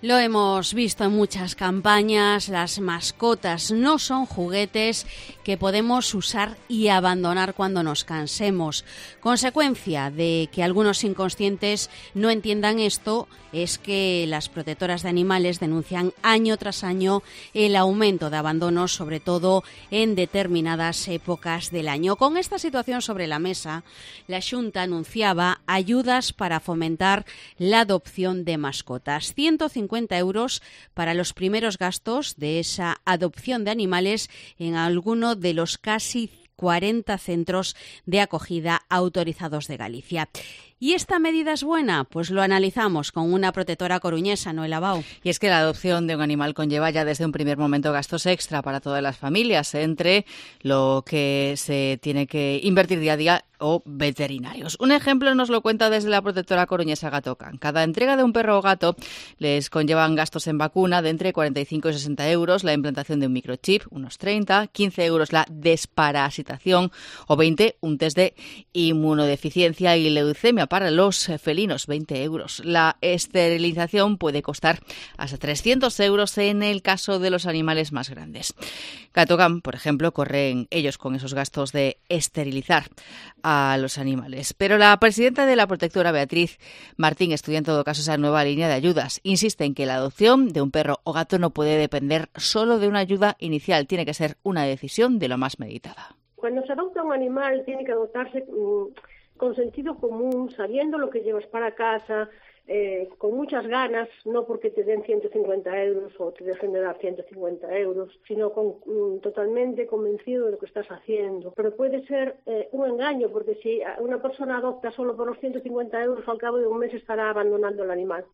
Lo hemos visto en muchas campañas, las mascotas no son juguetes que podemos usar y abandonar cuando nos cansemos. Consecuencia de que algunos inconscientes no entiendan esto es que las protectoras de animales denuncian año tras año el aumento de abandonos, sobre todo en determinadas épocas del año. Con esta situación sobre la mesa, la Xunta anunciaba ayudas para fomentar la adopción de mascotas. 150 euros para los primeros gastos de esa adopción de animales en alguno de los casi 40 centros de acogida autorizados de Galicia. ¿Y esta medida es buena? Pues lo analizamos con una protectora coruñesa, Noela Bau. Y es que la adopción de un animal conlleva ya desde un primer momento gastos extra para todas las familias, entre lo que se tiene que invertir día a día o veterinarios. Un ejemplo nos lo cuenta desde la protectora coruñesa Gatocan. Cada entrega de un perro o gato les conllevan gastos en vacuna de entre 45 y 60 euros, la implantación de un microchip, unos 30, 15 euros la desparasitación o 20 un test de inmunodeficiencia y leucemia para los felinos, 20 euros. La esterilización puede costar hasta 300 euros en el caso de los animales más grandes. Gatocan, por ejemplo, corren ellos con esos gastos de esterilizar a los animales. Pero la presidenta de la protectora, Beatriz Martín, estudia en todo caso esa nueva línea de ayudas. Insiste en que la adopción de un perro o gato no puede depender solo de una ayuda inicial, tiene que ser una decisión de lo más meditada. Cuando se adopta un animal tiene que adoptarse con sentido común, sabiendo lo que llevas para casa, con muchas ganas, no porque te den 150 euros o te dejen de dar 150 euros, sino totalmente convencido de lo que estás haciendo. Pero puede ser un engaño, porque si una persona adopta solo por los 150 euros, al cabo de un mes estará abandonando el animal.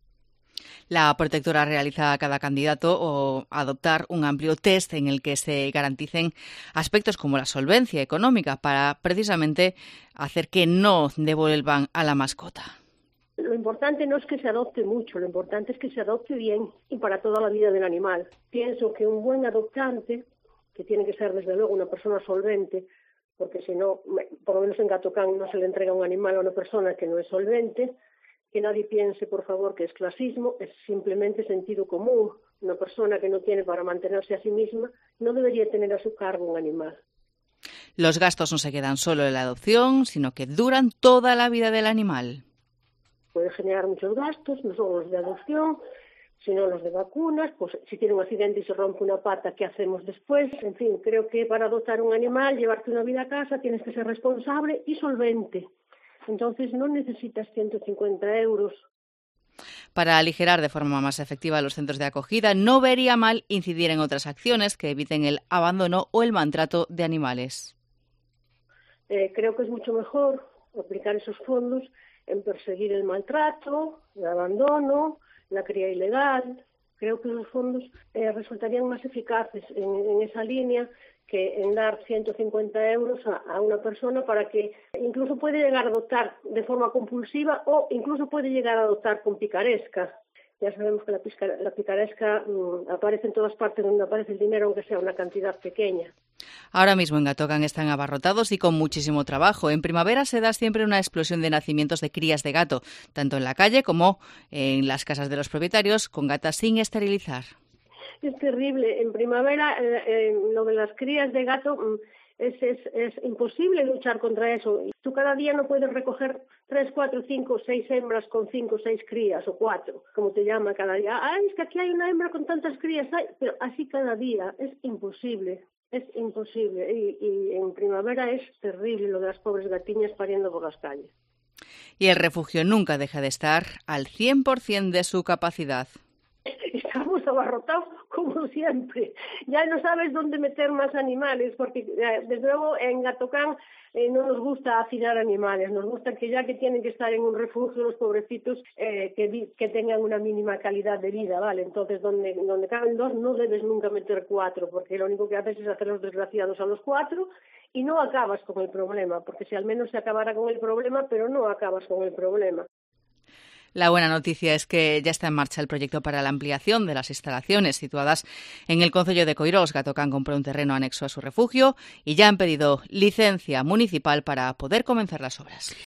La protectora realiza a cada candidato o adoptar un amplio test en el que se garanticen aspectos como la solvencia económica para precisamente hacer que no devuelvan a la mascota. Lo importante no es que se adopte mucho, lo importante es que se adopte bien y para toda la vida del animal. Pienso que un buen adoptante, que tiene que ser desde luego una persona solvente, porque si no, por lo menos en Gatocan no se le entrega un animal a una persona que no es solvente. Que nadie piense, por favor, que es clasismo, es simplemente sentido común. Una persona que no tiene para mantenerse a sí misma no debería tener a su cargo un animal. Los gastos no se quedan solo en la adopción, sino que duran toda la vida del animal. Puede generar muchos gastos, no solo los de adopción, sino los de vacunas. Pues si tiene un accidente y se rompe una pata, ¿qué hacemos después? En fin, creo que para adoptar un animal, llevarte una vida a casa, tienes que ser responsable y solvente. Entonces no necesitas 150 euros. Para aligerar de forma más efectiva los centros de acogida, no vería mal incidir en otras acciones que eviten el abandono o el maltrato de animales. Creo que es mucho mejor aplicar esos fondos en perseguir el maltrato, el abandono, la cría ilegal. Creo que esos fondos resultarían más eficaces en esa línea que en dar 150 euros a una persona para que incluso puede llegar a adoptar de forma compulsiva o incluso puede llegar a adoptar con picaresca. Ya sabemos que la picaresca aparece en todas partes donde aparece el dinero, aunque sea una cantidad pequeña. Ahora mismo en Gatocan están abarrotados y con muchísimo trabajo. En primavera se da siempre una explosión de nacimientos de crías de gato, tanto en la calle como en las casas de los propietarios, con gatas sin esterilizar. Es terrible. En primavera lo de las crías de gato es imposible luchar contra eso. Tú cada día no puedes recoger 3, 4, 5, 6 hembras con 5, 6 crías o 4, como te llama cada día. Ay, es que aquí hay una hembra con tantas crías. Ay, pero así cada día es imposible. Es imposible. Y en primavera es terrible lo de las pobres gatiñas pariendo por las calles. Y el refugio nunca deja de estar al 100% de su capacidad. Estamos abarrotados como siempre. Ya no sabes dónde meter más animales, porque desde luego en Gatocan no nos gusta hacinar animales, nos gusta que ya que tienen que estar en un refugio los pobrecitos que tengan una mínima calidad de vida, ¿vale? Entonces donde caben 2 no debes nunca meter 4, porque lo único que haces es hacerlos desgraciados a los 4 y no acabas con el problema, porque si al menos se acabara con el problema, pero no acabas con el problema. La buena noticia es que ya está en marcha el proyecto para la ampliación de las instalaciones situadas en el concello de Coirós. Gatocan compró un terreno anexo a su refugio y ya han pedido licencia municipal para poder comenzar las obras.